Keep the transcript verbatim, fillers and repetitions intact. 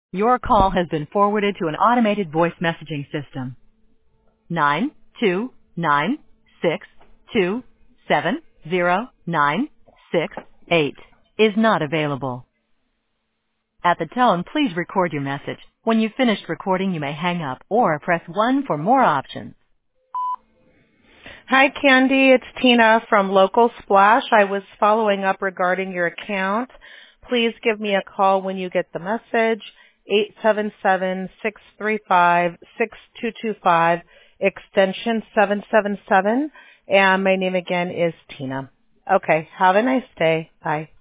Your call has been forwarded to an automated voice messaging system. Nine two nine six two seven zero nine six eight is not available. At the tone, please record your message. When you've finished recording, you may hang up or press one for more options. Hi, Candy. It's Tina from Local Splash. I was following up regarding your account. Please give me a call when you get the message, eight seven seven, six three five, six two two five, extension seven seven seven, and my name again is Tina. Okay, have a nice day. Bye.